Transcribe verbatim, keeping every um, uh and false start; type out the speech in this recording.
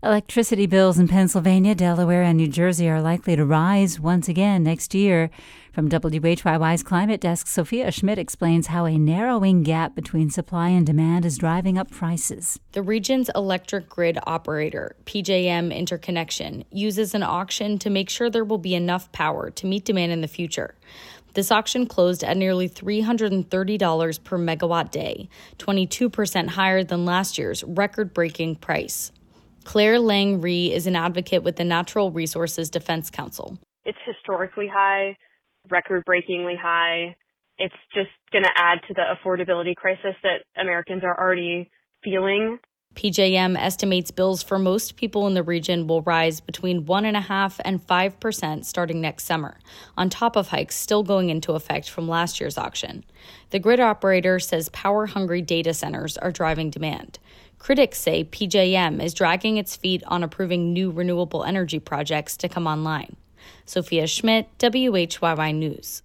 Electricity bills in Pennsylvania, Delaware, and New Jersey are likely to rise once again next year. From W H Y Y's Climate Desk, Sophia Schmidt explains how a narrowing gap between supply and demand is driving up prices. The region's electric grid operator, P J M Interconnection, uses an auction to make sure there will be enough power to meet demand in the future. This auction closed at nearly three hundred thirty dollars per megawatt day, twenty-two percent higher than last year's record-breaking price. Claire Lang Rhee is an advocate with the Natural Resources Defense Council. It's historically high, record-breakingly high. It's just going to add to the affordability crisis that Americans are already feeling. P J M estimates bills for most people in the region will rise between one point five and five percent starting next summer, on top of hikes still going into effect from last year's auction. The grid operator says power-hungry data centers are driving demand. Critics say P J M is dragging its feet on approving new renewable energy projects to come online. Sophia Schmidt, W H Y Y News.